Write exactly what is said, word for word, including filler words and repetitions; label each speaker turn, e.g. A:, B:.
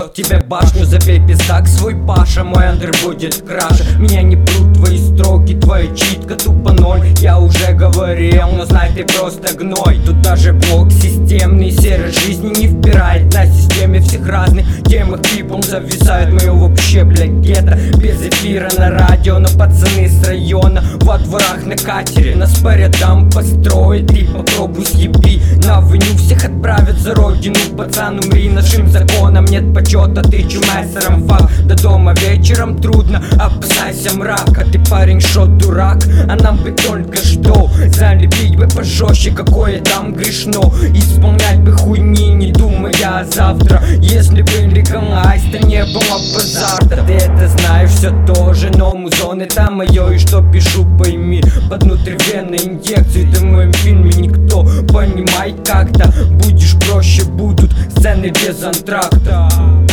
A: в тебя башню, забей пиздак свой Паша. Мой андер будет краше, меня не прут твои строки, твоя читка тупо ноль. Я уже говорил, но знай, ты просто гной. Тут даже блок системный, серость жизни не впирает. На системе всех разных темах people зависают. Мы вообще, блядь, гетто, без эфира на радио. Но пацаны с района во дворах на катере нас по рядам построят. Ты попробуй съеби, на авеню всех отправят за родину. Пацан, умри, нашим законам нет почета. Ты чумайсером фак, до дома вечером трудно. Опасайся мрака, ты парень шо дурак, а нам бы только что залепить бы пожестче, какое там грешно. Исполнять бы хуйни, не думая о завтра. Если бы легалайз, то не было бы завтра. Ты это знаешь все тоже, но музон это мое. И что пишу, пойми, под внутривенной инъекцией. Ты в моем фильме никто, понимай как-то. Будешь проще, будут сцены без антракта.